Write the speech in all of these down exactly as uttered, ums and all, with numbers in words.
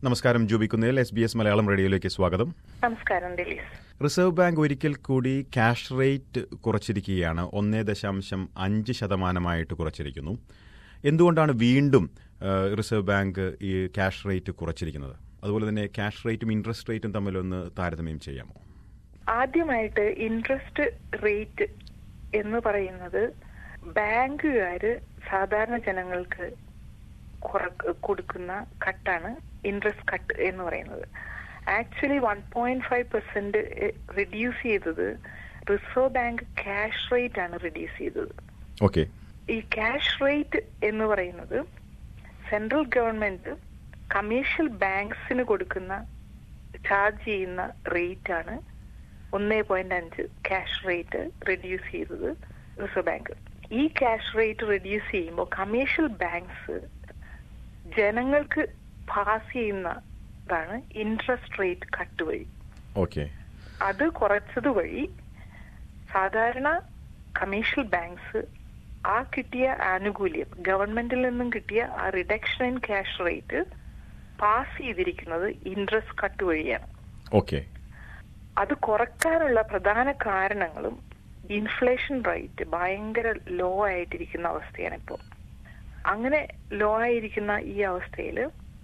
നമസ്കാരം. Jubi Kunnel, S B S Malayalam റേഡിയോയിലേക്ക് സ്വാഗതം. നമസ്കാരം. റിസർവ് ബാങ്ക് ഒരിക്കൽ കൂടി ക്യാഷ് റേറ്റ് കുറച്ചിരിക്കുകയാണ്. ഒന്നേ ദശാംശം അഞ്ച് ശതമാനമായിട്ട് കുറച്ചിരിക്കുന്നു. എന്തുകൊണ്ടാണ് വീണ്ടും റിസർവ് ബാങ്ക് ഈ ക്യാഷ് റേറ്റ് കുറച്ചിരിക്കുന്നത്? അതുപോലെ തന്നെ ക്യാഷ് റേറ്റും ഇൻട്രസ്റ്റ് റേറ്റും തമ്മിലൊന്ന് താരതമ്യം ചെയ്യാമോ? ആദ്യമായിട്ട് ഇൻട്രസ്റ്റ് റേറ്റ് എന്ന് പറയുന്നത് ബാങ്കുകാര് സാധാരണ ജനങ്ങൾക്ക് കൊടുക്കുന്ന കട്ടാണ് ഇൻട്രസ്റ്റ് കട്ട് എന്ന് പറയുന്നത്. Actually one point five percent reduce ചെയ്തത് റിസർവ് ബാങ്ക് ക്യാഷ് റേറ്റ് ആണ് റിഡ്യൂസ് ചെയ്തത്. ഓക്കെ. ഈ ക്യാഷ് റേറ്റ് എന്ന് പറയുന്നത് സെൻട്രൽ ഗവൺമെന്റ് കമേഴ്ഷ്യൽ ബാങ്ക്സിന് കൊടുക്കുന്ന ചാർജ് ചെയ്യുന്ന റേറ്റ് ആണ്. ഒന്നേ പോയിന്റ് അഞ്ച് ക്യാഷ് റേറ്റ് റിഡ്യൂസ് ചെയ്തത് റിസർവ് ബാങ്ക്. ഈ ക്യാഷ് റേറ്റ് റിഡ്യൂസ് ചെയ്യുമ്പോൾ കമേഴ്ഷ്യൽ ബാങ്ക്സ് ജനങ്ങൾക്ക് പാസ് ചെയ്യുന്നതാണ് ഇൻട്രസ്റ്റ് റേറ്റ് കട്ട് വഴി. ഓക്കെ. അത് കുറച്ചത് വഴി സാധാരണ കമേഴ്ഷ്യൽ ബാങ്ക്സ് ആ കിട്ടിയ ആനുകൂല്യം, ഗവൺമെന്റിൽ നിന്നും കിട്ടിയ ആ reduction in cash rate pass ചെയ്തിരിക്കുന്നത് ഇൻട്രസ്റ്റ് കട്ട് വഴിയാണ്. ഓക്കെ. അത് കുറയ്ക്കാനുള്ള പ്രധാന കാരണങ്ങളും ഇൻഫ്ലേഷൻ റേറ്റ് ഭയങ്കര ലോ ആയിട്ടിരിക്കുന്ന അവസ്ഥയാണ് ഇപ്പോൾ. അങ്ങനെ ലോ ആയിരിക്കുന്ന ഈ അവസ്ഥയിൽ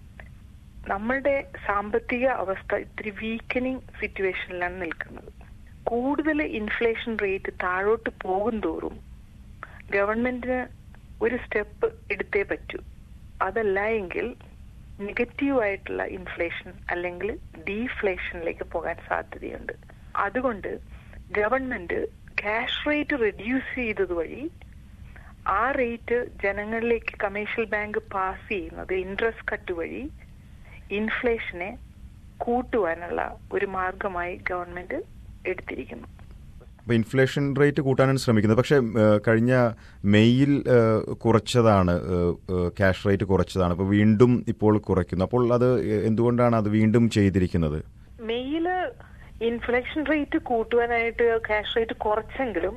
നമ്മളുടെ സാമ്പത്തിക അവസ്ഥ ഇത്തിരി വീക്കനിങ് സിറ്റുവേഷനിലാണ് നിൽക്കുന്നത്. കൂടുതൽ ഇൻഫ്ലേഷൻ റേറ്റ് താഴോട്ട് പോകും തോറും ഗവൺമെന്റിന് ഒരു സ്റ്റെപ്പ് എടുത്തേ പറ്റൂ. അതല്ല എങ്കിൽ നെഗറ്റീവായിട്ടുള്ള ഇൻഫ്ലേഷൻ അല്ലെങ്കിൽ ഡീഫ്ലേഷനിലേക്ക് പോകാൻ സാധ്യതയുണ്ട്. അതുകൊണ്ട് ഗവൺമെന്റ് ക്യാഷ് റേറ്റ് റിഡ്യൂസ് ചെയ്തത് വഴി ആ റേറ്റ് ജനങ്ങളിലേക്ക് കമേഴ്ഷ്യൽ ബാങ്ക് പാസ് ചെയ്യുന്നത് ഇൻട്രസ്റ്റ് കട്ട് വഴി ഇൻഫ്ലേഷനെ കൂട്ടുവാനുള്ള ഒരു മാർഗമായി ഗവൺമെന്റ് എടുത്തിരിക്കുന്നു. അപ്പോൾ ഇൻഫ്ലേഷൻ റേറ്റ് കൂട്ടാനാണ് ശ്രമിക്കുന്നത്. പക്ഷേ കഴിഞ്ഞ മെയ്യിൽ കുറച്ചതാണ്, ക്യാഷ് റേറ്റ് കുറച്ചതാണ്. അപ്പോൾ വീണ്ടും ഇപ്പോൾ കുറയ്ക്കുന്നു. അപ്പോൾ അത് എന്തുകൊണ്ടാണ് അത് വീണ്ടും ചെയ്തിരിക്കുന്നത്? മെയ്യില് ഇൻഫ്ലേഷൻ റേറ്റ് കൂട്ടുവാനായിട്ട് ക്യാഷ് റേറ്റ് കുറച്ചെങ്കിലും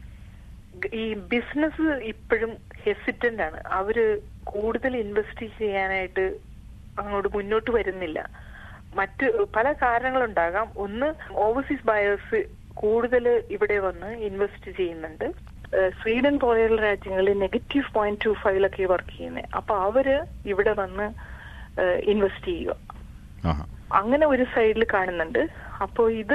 ഈ ബിസിനസ് ഇപ്പോഴും ഹെസിറ്റന്റ് ആണ്. അവര് കൂടുതൽ ഇൻവെസ്റ്റ് ചെയ്യാനായിട്ട് അങ്ങോട്ട് മുന്നോട്ട് വരുന്നില്ല. മറ്റ് പല കാരണങ്ങളുണ്ടാകാം. ഒന്ന്, ഓവർസീസ് ബയേഴ്സ് കൂടുതൽ ഇവിടെ വന്ന് ഇൻവെസ്റ്റ് ചെയ്യുന്നുണ്ട്. സ്വീഡൻ പോലെയുള്ള രാജ്യങ്ങളിൽ നെഗറ്റീവ് പോയിന്റ് ടു ഫൈവിലൊക്കെ വർക്ക് ചെയ്യുന്നത്. അപ്പൊ അവര് ഇവിടെ വന്ന് ഇൻവെസ്റ്റ് ചെയ്യുക, അങ്ങനെ ഒരു സൈഡിൽ കാണുന്നുണ്ട്. അപ്പോൾ ഇത്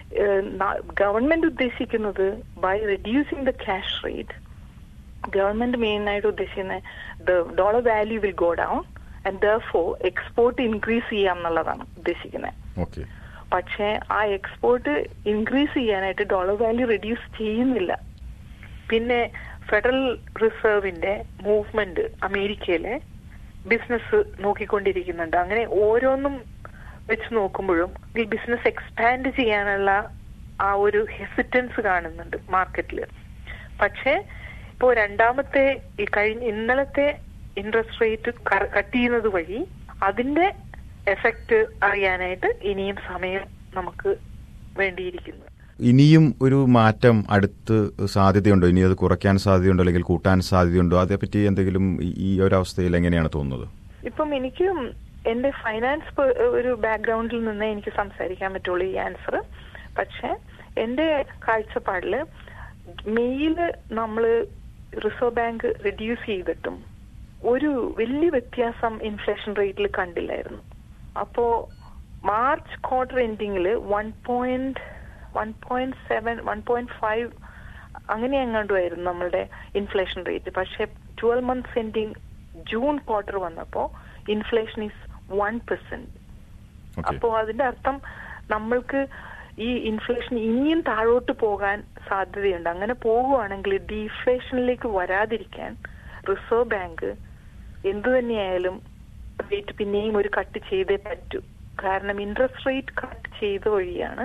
ഗവൺമെന്റ് ഉദ്ദേശിക്കുന്നത് by reducing the cash rate, government main ആയിട്ട് ഉദ്ദേശിക്കുന്നത് the dollar value will go down and therefore export increase ചെയ്യാം എന്നുള്ളതാണ് ഉദ്ദേശിക്കുന്നത്. പക്ഷേ ആ എക്സ്പോർട്ട് ഇൻക്രീസ് ചെയ്യാനായിട്ട് ഡോളർ വാല്യൂ റെഡ്യൂസ് ചെയ്യുന്നില്ല. പിന്നെ ഫെഡറൽ റിസർവിന്റെ മൂവ്മെന്റ് അമേരിക്കയിലെ ബിസിനസ് നോക്കിക്കൊണ്ടിരിക്കുന്നുണ്ട്. അങ്ങനെ ഓരോന്നും വെച്ച് നോക്കുമ്പോഴും ഈ ബിസിനസ് എക്സ്പാൻഡ് ചെയ്യാനുള്ള ആ ഒരു ഹെസിറ്റൻസ് കാണുന്നുണ്ട് മാർക്കറ്റിൽ. പക്ഷേ ഇപ്പോ രണ്ടാമത്തെ ഈ കഴിഞ്ഞ ഇന്നലത്തെ ഇൻട്രസ്റ്റ് റേറ്റ് കട്ട് ചെയ്യുന്നത് വഴി അതിന്റെ എഫക്ട് അറിയാനായിട്ട് ഇനിയും സമയം നമുക്ക് വേണ്ടിയിരിക്കുന്നു. ഇനിയും ഒരു മാറ്റം അടുത്ത് സാധ്യതയുണ്ടോ? ഇനി അത് കുറയ്ക്കാൻ സാധ്യതയുണ്ടോ അല്ലെങ്കിൽ കൂട്ടാൻ സാധ്യതയുണ്ടോ? അതേപറ്റി എന്തെങ്കിലും ഈ ഒരു അവസ്ഥയിൽ എങ്ങനെയാണ് തോന്നുന്നത്? ഇപ്പം എനിക്ക് എന്റെ ഫൈനാൻസ് ഒരു ബാക്ക്ഗ്രൗണ്ടിൽ നിന്ന് എനിക്ക് സംസാരിക്കാൻ പറ്റുള്ളൂ ഈ ആൻസർ. പക്ഷെ എന്റെ കാഴ്ചപ്പാടില് മെയ്യില് നമ്മള് റിസർവ് ബാങ്ക് റിഡ്യൂസ് ചെയ്തിട്ടും ഒരു വലിയ വ്യത്യാസം ഇൻഫ്ലേഷൻ റേറ്റിൽ കണ്ടില്ലായിരുന്നു. അപ്പോ മാർച്ച് ക്വാർട്ടർ എൻഡിങ്ങില് one point one point seven one point five അങ്ങനെ എങ്ങാണ്ടുമായിരുന്നു നമ്മളുടെ ഇൻഫ്ലേഷൻ റേറ്റ്. പക്ഷെ ട്വൽവ് മന്ത്സ് എൻഡിങ് ജൂൺ ക്വാർട്ടർ വന്നപ്പോ ഇൻഫ്ലേഷൻ ഈസ് വൺ പെർസെന്റ്. അപ്പോ അതിന്റെ അർത്ഥം നമ്മൾക്ക് ഈ ഇൻഫ്ലേഷൻ ഇനിയും താഴോട്ട് പോകാൻ സാധ്യതയുണ്ട്. അങ്ങനെ പോകുവാണെങ്കിൽ ഡീഫ്ലേഷനിലേക്ക് വരാതിരിക്കാൻ റിസർവ് ബാങ്ക് എന്തു തന്നെയായാലും റേറ്റ് പിന്നെയും ഒരു കട്ട് ചെയ്തേ പറ്റൂ. കാരണം ഇൻട്രസ്റ്റ് റേറ്റ് കട്ട് ചെയ്ത വഴിയാണ്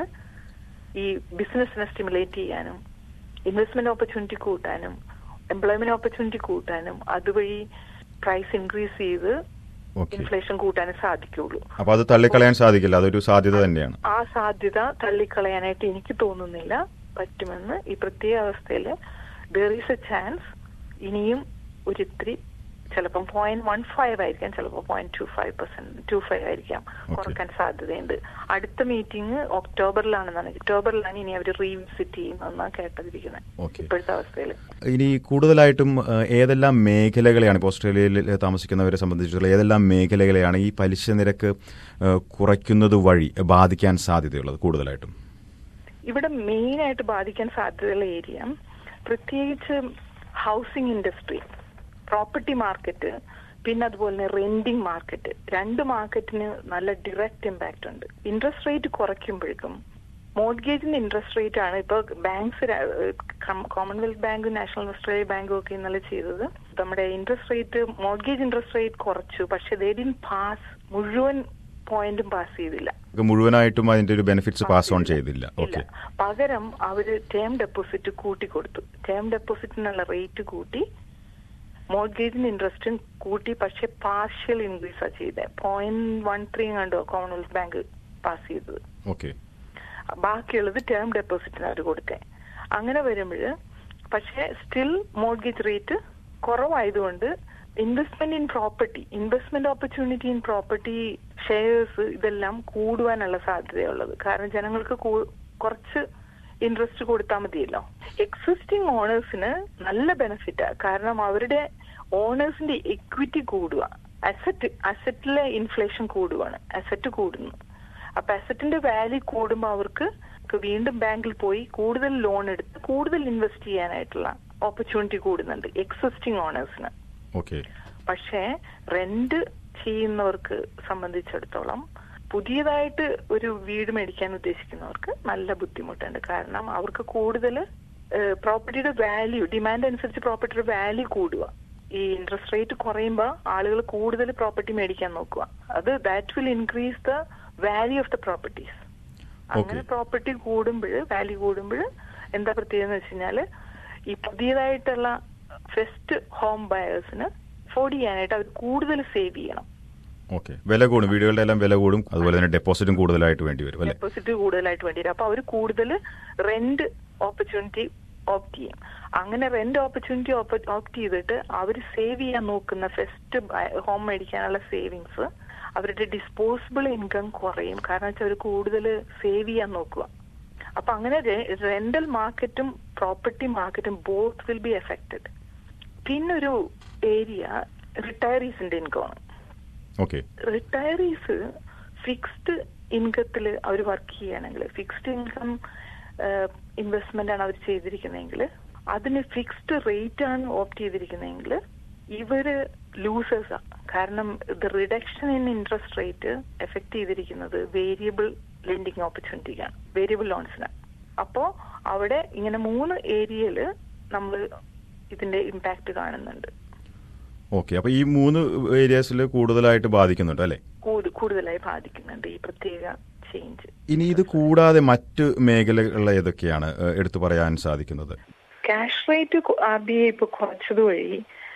ഈ ബിസിനസിനെ സ്റ്റിമുലേറ്റ് ചെയ്യാനും ഇൻവെസ്റ്റ്മെന്റ് ഓപ്പർച്യൂണിറ്റി കൂട്ടാനും എംപ്ലോയ്മെന്റ് ഓപ്പർച്യൂണിറ്റി കൂട്ടാനും അതുവഴി പ്രൈസ് ഇൻക്രീസ് ചെയ്ത് ഇൻഫ്ലേഷൻ കൂട്ടാനും സാധിക്കുള്ളൂ. അപ്പൊ അത് തള്ളിക്കളയാൻ സാധിക്കില്ല, അതൊരു സാധ്യത തന്നെയാണ്. ആ സാധ്യത തള്ളിക്കളയാനായിട്ട് എനിക്ക് തോന്നുന്നില്ല പറ്റുമെന്ന്. ഈ പ്രത്യേക അവസ്ഥയിൽ there is a chance ഇനിയും ഒരിത്തിരി ചിലപ്പം പോയിന്റ് വൺ ഫൈവ് ആയിരിക്കാം, ചിലപ്പോൾ point two five percent two five ആയിരിക്കാം കുറക്കാൻ സാധ്യതയുണ്ട്. അടുത്ത മീറ്റിംഗ് ഒക്ടോബറിലാണെന്നാണ് ഒക്ടോബറിലാണ് ഇനി അവർ റീവിസിറ്റ് ചെയ്യുന്നതെന്നാണ് കേട്ടതിരിക്കുന്നത് ഇപ്പോഴത്തെ അവസ്ഥയിൽ. ഇനി കൂടുതലായിട്ടും ഏതെല്ലാം മേഖലകളെയാണ് ഇപ്പോൾ ഓസ്ട്രേലിയയിൽ താമസിക്കുന്നവരെ സംബന്ധിച്ചിട്ടുള്ള ഏതെല്ലാം മേഖലകളെയാണ് ഈ പലിശ നിരക്ക് കുറയ്ക്കുന്നത് വഴി ബാധിക്കാൻ സാധ്യതയുള്ളത് കൂടുതലായിട്ടും? ഇവിടെ മെയിൻ ആയിട്ട് ബാധിക്കാൻ സാധ്യതയുള്ള ഏരിയ പ്രത്യേകിച്ച് ഹൗസിംഗ് ഇൻഡസ്ട്രി, പ്രോപ്പർട്ടി മാർക്കറ്റ്, പിന്നെ അതുപോലെ തന്നെ റെന്റിങ് മാർക്കറ്റ്. രണ്ട് മാർക്കറ്റിന് നല്ല ഡയറക്റ്റ് ഇമ്പാക്റ്റ് ഉണ്ട്. ഇൻട്രസ്റ്റ് റേറ്റ് കുറയ്ക്കുമ്പോഴേക്കും മോർഗേജിന്റെ ഇൻട്രസ്റ്റ് റേറ്റ് ആണ് ഇപ്പൊ ബാങ്ക്സ്, കോമൺവെൽത്ത് ബാങ്കും നാഷണൽ ഓസ്ട്രേലിയ ബാങ്കും ഒക്കെ ഇന്നലെ ചെയ്തത്. നമ്മുടെ interest rate, mortgage interest rate കുറച്ചു, പക്ഷെ ദേ ഡിഡ്ന്റ് പാസ് മുഴുവൻ പോയിന്റും പാസ് ചെയ്തില്ല, മുഴുവനായിട്ടും അതിന്റെ ഒരു ബെനിഫിറ്റ്സ് പാസ് ഓൺ ചെയ്തില്ല. പകരം അവര് ടേം ഡെപ്പോസിറ്റ് കൂട്ടി കൊടുത്തു. ടേം ഡെപ്പോസിറ്റിനുള്ള റേറ്റ് കൂട്ടി, മോർഗേജിന്റെ ഇൻട്രസ്റ്റും കൂട്ടി, പക്ഷെ പാർഷ്യൽ ഇൻക്രീസ് ആ ചെയ്തത്. പോയിന്റ് വൺ ത്രീ കണ്ടോ കോമൺവെൽത്ത് ബാങ്ക് പാസ് ചെയ്തത്. ബാക്കിയുള്ളത് ടേം ഡെപ്പോസിറ്റിന് അവർ കൊടുത്തേ. അങ്ങനെ വരുമ്പോൾ പക്ഷെ സ്റ്റിൽ മോർഗേജ് റേറ്റ് കുറവായതുകൊണ്ട് investment in property, investment opportunity in property, shares ഇതെല്ലാം കൂടുവാനുള്ള സാധ്യതയുള്ളത്. കാരണം ജനങ്ങൾക്ക് കുറച്ച് ഇൻട്രസ്റ്റ് കൊടുത്താൽ മതിയല്ലോ. എക്സിസ്റ്റിംഗ് ഓണേഴ്സിന് നല്ല ബെനിഫിറ്റാ, കാരണം അവരുടെ ഓണേഴ്സിന്റെ എക്വിറ്റി കൂടുക, അസറ്റ് അസറ്റിലെ ഇൻഫ്ലേഷൻ കൂടുവാണ്, അസറ്റ് കൂടുന്നു. അപ്പൊ അസറ്റിന്റെ വാല്യൂ കൂടുമ്പോൾ അവർക്ക് വീണ്ടും ബാങ്കിൽ പോയി കൂടുതൽ ലോൺ എടുത്ത് കൂടുതൽ ഇൻവെസ്റ്റ് ചെയ്യാനായിട്ടുള്ള ഓപ്പർച്യൂണിറ്റി കൂടുന്നുണ്ട് എക്സിസ്റ്റിംഗ് ഓണേഴ്സിന്. പക്ഷേ റെന്റ് ചെയ്യുന്നവർക്ക് സംബന്ധിച്ചിടത്തോളം പുതിയതായിട്ട് ഒരു വീട് മേടിക്കാൻ ഉദ്ദേശിക്കുന്നവർക്ക് നല്ല ബുദ്ധിമുട്ടുണ്ട്. കാരണം അവർക്ക് കൂടുതൽ പ്രോപ്പർട്ടിയുടെ വാല്യൂ, ഡിമാൻഡ് അനുസരിച്ച് പ്രോപ്പർട്ടിയുടെ വാല്യൂ കൂടുക. ഈ ഇൻട്രസ്റ്റ് റേറ്റ് കുറയുമ്പോൾ ആളുകൾ കൂടുതൽ പ്രോപ്പർട്ടി മേടിക്കാൻ നോക്കുക. അത് that will increase the value of the properties. അങ്ങനെ പ്രോപ്പർട്ടി കൂടുമ്പോൾ, വാല്യൂ കൂടുമ്പോൾ എന്താ പ്രത്യേകത എന്ന് വെച്ച് കഴിഞ്ഞാല് ഈ പുതിയതായിട്ടുള്ള ഫസ്റ്റ് ഹോം ബയേഴ്സിന് അഫോർഡ് ചെയ്യാനായിട്ട് അവർ കൂടുതൽ സേവ് ചെയ്യണം. വില കൂടും, വീടുകളുടെ എല്ലാം വില കൂടും, അതുപോലെ തന്നെ ഡെപ്പോസിറ്റും കൂടുതലായിട്ട് വേണ്ടി വരും. ഡെപ്പോസിറ്റ് കൂടുതലായിട്ട് വേണ്ടി വരും. അപ്പൊ അവർ കൂടുതൽ റെന്റ് ഓപ്പർച്യൂണിറ്റി ഓപ്റ്റ് ചെയ്യും. അങ്ങനെ റെന്റ് ഓപ്പർച്യൂണിറ്റി ഓപ്റ്റ് ചെയ്തിട്ട് അവർ സേവ് ചെയ്യാൻ നോക്കുന്ന ഫസ്റ്റ് ഹോം മേടിക്കാനുള്ള സേവിങ്സ്, അവരുടെ ഡിസ്പോസിബിൾ ഇൻകം കുറയും. കാരണം വെച്ചാൽ അവർ കൂടുതൽ സേവ് ചെയ്യാൻ നോക്കുക. അപ്പൊ അങ്ങനെ റെന്റൽ മാർക്കറ്റും പ്രോപ്പർട്ടി മാർക്കറ്റും ബോത്ത് വിൽ ബി എഫക്റ്റഡ്. പിന്നൊരു ഏരിയ റിട്ടയറീസിന്റെ ഇൻകമാണ്. റിട്ടയറീസ് ഫിക്സ്ഡ് ഇൻകത്തിൽ അവർ വർക്ക് ചെയ്യുകയാണെങ്കിൽ, ഫിക്സ്ഡ് ഇൻകം ഇൻവെസ്റ്റ്മെന്റ് ആണ് അവർ ചെയ്തിരിക്കുന്നതെങ്കിൽ, അതിന് ഫിക്സ്ഡ് റേറ്റ് ആണ് ഓപ്റ്റ് ചെയ്തിരിക്കുന്നതെങ്കിൽ ഇവര് ലൂസേഴ്സാണ്. കാരണം the reduction in interest rate effect ചെയ്തിരിക്കുന്നത് വേരിയബിൾ ലെൻഡിങ് ഓപ്പർച്യൂണിറ്റിക്കാണ്, വേരിയബിൾ ലോൺസിനാണ്. അപ്പോ അവിടെ ഇങ്ങനെ മൂന്ന് ഏരിയയില് നമ്മൾ ഇതിന്റെ ഇമ്പാക്ട് കാണുന്നുണ്ട്. ഓക്കെ, അപ്പൊ ഈ മൂന്ന് ഏരിയാസിൽ കൂടുതലായിട്ട് ബാധിക്കുന്നുണ്ട് അല്ലെ? കൂടുതലായി ബാധിക്കുന്നുണ്ട് ഈ പ്രത്യേക ചേഞ്ച്. ഇനി ഇത് കൂടാതെ മറ്റ് മേഖലകൾ ഏതൊക്കെയാണ് എടുത്തു പറയാൻ സാധിക്കുന്നത്? Cash rate R B I ഇപ്പൊ കുറച്ചത് വഴി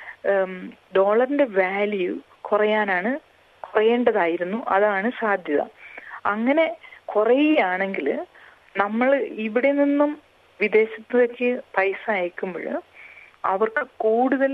ഡോളറിന്റെ വാല്യൂ കുറയാനാണ്, കുറയേണ്ടതായിരുന്നു, അതാണ് സാധ്യത. അങ്ങനെ കുറയുകയാണെങ്കിൽ നമ്മൾ ഇവിടെ നിന്നും വിദേശത്തേക്ക് പൈസ അയക്കുമ്പോൾ അവർക്ക് കൂടുതൽ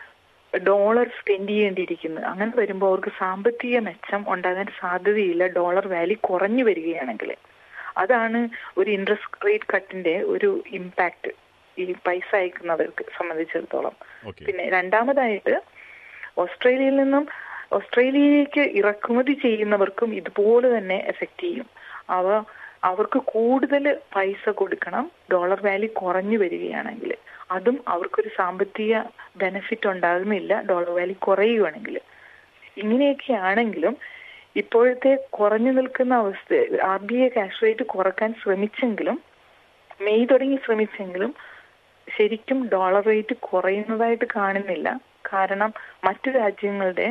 ഡോളർ സ്പെൻഡ് ചെയ്യേണ്ടിയിരിക്കുന്നു. അങ്ങനെ വരുമ്പോൾ അവർക്ക് സാമ്പത്തിക മെച്ചം ഉണ്ടാകാൻ സാധ്യതയില്ല ഡോളർ വാല്യൂ കുറഞ്ഞു വരികയാണെങ്കിൽ. അതാണ് ഒരു ഇൻട്രസ്റ്റ് റേറ്റ് കട്ടിന്റെ ഒരു ഇമ്പാക്ട് ഈ പൈസ അയക്കുന്നവർക്ക് സംബന്ധിച്ചിടത്തോളം. പിന്നെ രണ്ടാമതായിട്ട് ഓസ്ട്രേലിയയിൽ നിന്നും ഓസ്ട്രേലിയയിലേക്ക് ഇറക്കുമതി ചെയ്യുന്നവർക്കും ഇതുപോലെ തന്നെ എഫക്ട് ചെയ്യും. അവ അവർക്ക് കൂടുതൽ പൈസ കൊടുക്കണം ഡോളർ വാല്യൂ കുറഞ്ഞു വരികയാണെങ്കിൽ. അതും അവർക്കൊരു സാമ്പത്തിക ബെനിഫിറ്റ് ഉണ്ടാകുന്നില്ല ഡോളർ വാല്യൂ കുറയുകയാണെങ്കിൽ. ഇങ്ങനെയൊക്കെ ആണെങ്കിലും ഇപ്പോഴത്തെ കുറഞ്ഞു നിൽക്കുന്ന അവസ്ഥ R B I cash rate കുറക്കാൻ ശ്രമിച്ചെങ്കിലും, മെയ് തുടങ്ങി ശ്രമിച്ചെങ്കിലും ശരിക്കും ഡോളർ റേറ്റ് കുറയുന്നതായിട്ട് കാണുന്നില്ല. കാരണം മറ്റു രാജ്യങ്ങളുടെ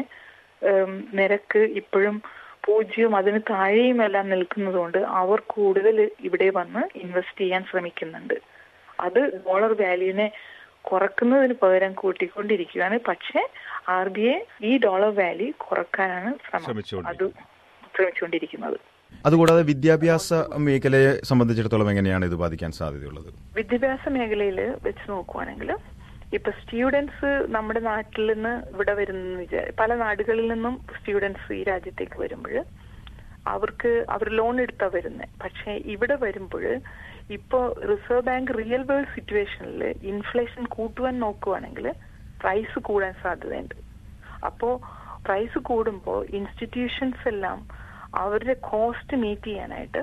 നിരക്ക് ഇപ്പോഴും പൂജ്യവും അതിന് താഴെയുമെല്ലാം നിൽക്കുന്നതുകൊണ്ട് അവർ കൂടുതൽ ഇവിടെ വന്ന് ഇൻവെസ്റ്റ് ചെയ്യാൻ ശ്രമിക്കുന്നുണ്ട്. അത് ഡോളർ വാല്യൂവിനെ കുറക്കുന്നതിന് പകരം കൂട്ടിക്കൊണ്ടിരിക്കുകയാണ്. പക്ഷെ ആർ ബി ഐ ഈ ഡോളർ വാല്യൂ കുറക്കാനാണ് ശ്രമം അത് ശ്രമിച്ചുകൊണ്ടിരിക്കുന്നത്. അതുകൂടാതെ വിദ്യാഭ്യാസ മേഖലയെ സംബന്ധിച്ചിടത്തോളം എങ്ങനെയാണ് ഇത് ബാധിക്കാൻ സാധ്യതയുള്ളത്? വിദ്യാഭ്യാസ മേഖലയിൽ വെച്ച് നോക്കുവാണെങ്കിൽ ഇപ്പൊ സ്റ്റുഡൻസ് നമ്മുടെ നാട്ടിൽ നിന്ന് ഇവിടെ വരുന്ന വിചാ പല നാടുകളിൽ നിന്നും സ്റ്റുഡൻസ് ഈ രാജ്യത്തേക്ക് വരുമ്പോൾ അവർക്ക് അവർ ലോൺ എടുത്താ വരുന്നത്. പക്ഷെ ഇവിടെ വരുമ്പോൾ ഇപ്പോ റിസർവ് ബാങ്ക് റിയൽ വേൾഡ് സിറ്റുവേഷനിൽ ഇൻഫ്ലേഷൻ കൂട്ടുവാൻ നോക്കുവാണെങ്കിൽ പ്രൈസ് കൂടാൻ സാധ്യതയുണ്ട്. അപ്പോ പ്രൈസ് കൂടുമ്പോൾ ഇൻസ്റ്റിറ്റ്യൂഷൻസ് എല്ലാം അവരുടെ കോസ്റ്റ് മീറ്റ് ചെയ്യാനായിട്ട്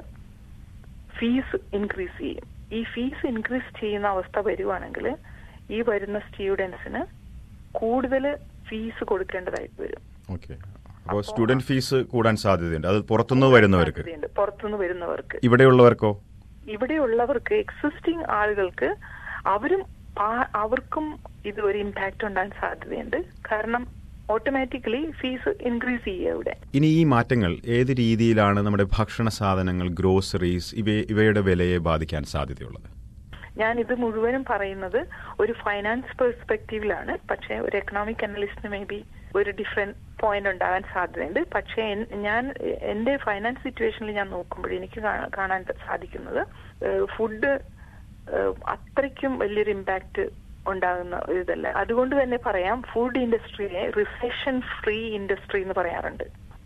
ഫീസ് ഇൻക്രീസ് ചെയ്യും. ഈ ഫീസ് ഇൻക്രീസ് ചെയ്യുന്ന അവസ്ഥ വരുവാണെങ്കിൽ ഈ വരുന്ന സ്റ്റുഡൻസിന് കൂടുതൽ ഫീസ് കൊടുക്കേണ്ടതായിട്ട് വരും. അപ്പോൾ സ്റ്റുഡന്റ് ഫീസ് കൂടാൻ സാധ്യതയുണ്ട്. അത് പുറത്തുനിന്ന് വരുന്നവർക്ക് പുറത്തുനിന്ന് വരുന്നവർക്ക് ഇവിടെയുള്ളവർക്കോ ഇവിടെയുള്ളവർക്ക് എക്സിസ്റ്റിംഗ് ആളുകൾക്ക് അവരും അവർക്കും ഇത് ഒരു ഇമ്പാക്ട് ഉണ്ടാകാൻ സാധ്യതയുണ്ട്. കാരണം ഓട്ടോമാറ്റിക്കലി ഫീസ് ഇൻക്രീസ് ചെയ്യുക ഇവിടെ. ഇനി ഈ മാറ്റങ്ങൾ ഏത് രീതിയിലാണ് നമ്മുടെ ഭക്ഷണ സാധനങ്ങൾ, ഗ്രോസറീസ് ഇവ ഇവയുടെ വിലയെ ബാധിക്കാൻ സാധ്യതയുള്ളത്? ഞാൻ ഇത് മുഴുവനും പറയുന്നത് ഒരു ഫൈനാൻസ് പെർസ്പെക്റ്റീവിലാണ്. പക്ഷെ ഒരു എക്കണോമിക് അനലിസ്റ്റിന് മേ ബി ഒരു ഡിഫറെന്റ് പോയിന്റ് ഉണ്ടാകാൻ സാധ്യതയുണ്ട്. പക്ഷെ ഞാൻ എന്റെ ഫൈനാൻസ് സിറ്റുവേഷനിൽ ഞാൻ നോക്കുമ്പോൾ എനിക്ക് കാണാൻ സാധിക്കുന്നത് ഫുഡ് അത്രയ്ക്കും വലിയൊരു ഇമ്പാക്ട് ഉണ്ടാകുന്ന ഇതല്ല. അതുകൊണ്ട് തന്നെ പറയാം, ഫുഡ് ഇൻഡസ്ട്രിയെ റിസെഷൻ ഫ്രീ ഇൻഡസ്ട്രി എന്ന് പറയാറുണ്ട്.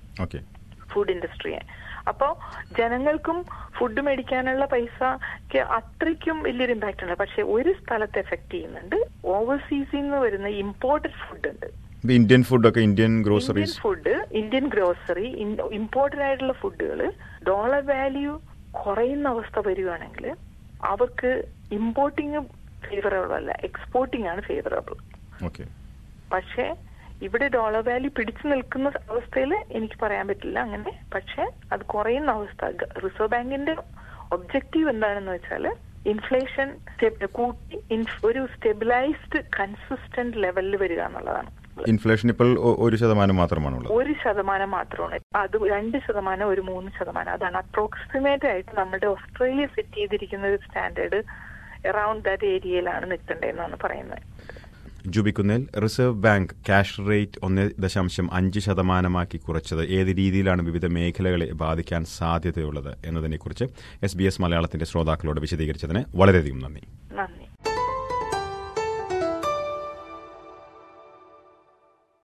ഫുഡ് ഇൻഡസ്ട്രിയെ. അപ്പോ ജനങ്ങൾക്കും ഫുഡ് മേടിക്കാനുള്ള പൈസക്ക് അത്രയ്ക്കും വലിയൊരു ഇമ്പാക്ട് ഉണ്ട്. പക്ഷെ ഒരു സ്ഥലത്ത് എഫക്ട് ചെയ്യുന്നുണ്ട്. ഓവർസീസിൽ നിന്ന് വരുന്ന ഇമ്പോർട്ടഡ് ഫുഡ് ഉണ്ട്. ഇന്ത്യൻ ഫുഡൊക്കെ, Indian groceries food, Indian grocery, imported ആയിട്ടുള്ള ഫുഡുകൾ ഡോളർ വാല്യൂ കുറയുന്ന അവസ്ഥ വരികയാണെങ്കിൽ അവർക്ക് ഇമ്പോർട്ടിങ് ഫേവറബിൾ അല്ല, എക്സ്പോർട്ടിംഗ് ആണ് ഫേവറബിൾ. പക്ഷേ ഇവിടെ ഡോളർ വാല്യൂ പിടിച്ചു നിൽക്കുന്ന അവസ്ഥയിൽ എനിക്ക് പറയാൻ പറ്റില്ല അങ്ങനെ. പക്ഷെ അത് കുറയുന്ന അവസ്ഥ. റിസർവ് ബാങ്കിന്റെ ഒബ്ജക്റ്റീവ് എന്താണെന്ന് വെച്ചാൽ ഇൻഫ്ലേഷൻ കൂട്ടി ഒരു സ്റ്റെബിലൈസ്ഡ് കൺസിസ്റ്റന്റ് ലെവലിൽ വരിക എന്നുള്ളതാണ്. ഇൻഫ്ലേഷൻ ഇപ്പോൾ ഒരു ശതമാനം മാത്രമാണുള്ളത്. ഒരു ശതമാനം മാത്രമാണ്. അത് രണ്ട് ശതമാനം, ഒരു മൂന്ന് ശതമാനം. അതാണ് അപ്രോക്സിമേറ്റ് ആയിട്ട് നമ്മുടെ ഓസ്ട്രേലിയ സെറ്റ് ചെയ്തിരിക്കുന്ന ഒരു സ്റ്റാൻഡേർഡ് അറൌണ്ട് ദാറ്റ് ഏരിയയിലാണ് നിൽക്കേണ്ടതെന്നാണ് പറയുന്നത്. Jubi Kunnel, reserve bank cash rate ഒന്ന് ദശാംശം അഞ്ച് ശതമാനമാക്കി കുറച്ചത് ഏത് രീതിയിലാണ് വിവിധ മേഖലകളെ ബാധിക്കാൻ സാധ്യതയുള്ളത് എന്നതിനെക്കുറിച്ച് എസ് ബി എസ് മലയാളത്തിന്റെ ശ്രോതാക്കളോട് വിശദീകരിച്ചതിന് വളരെയധികം നന്ദി. നന്ദി.